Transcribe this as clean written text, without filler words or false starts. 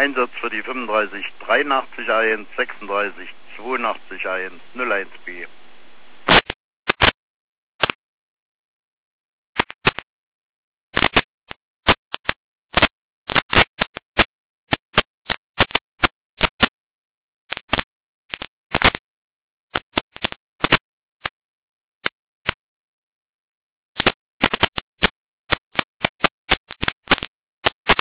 Einsatz für die 35 83 1, 36 82 1, 01B.